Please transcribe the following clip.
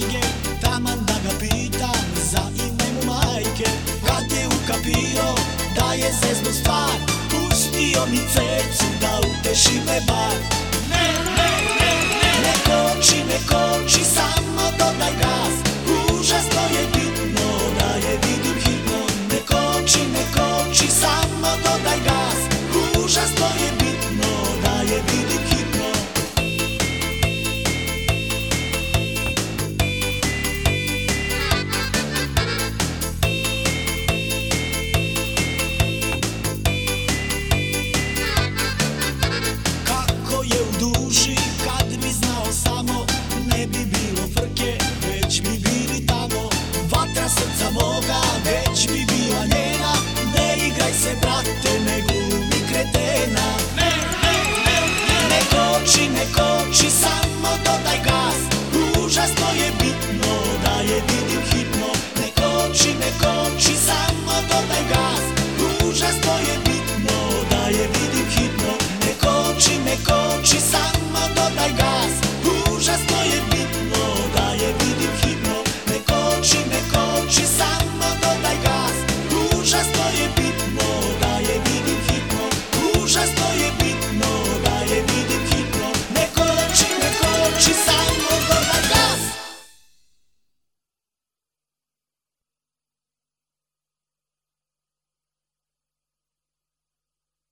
snage, taman da ga pitam za ime mu majke. Kad je ukapirao da je zeznu stvar, pustio mi cecu da uteši me bar. Ne koči, samo dodaj gas, užasno je bitno da je vidim hitno. Ne koči, samo dodaj gas, užasno je bitno da je vidim hitno. Kako je u duši, kad bi znao samo, ne bi bilo frke, već bi bili tamo. Vatra srca moga, već bi bila njena. Ne igraj se brate, ne glumi kretena. Ne koči, samo dodaj gas, užasno je bitno da je vidim hitno. Ne koči, samo dodaj gas, užasno je bitno.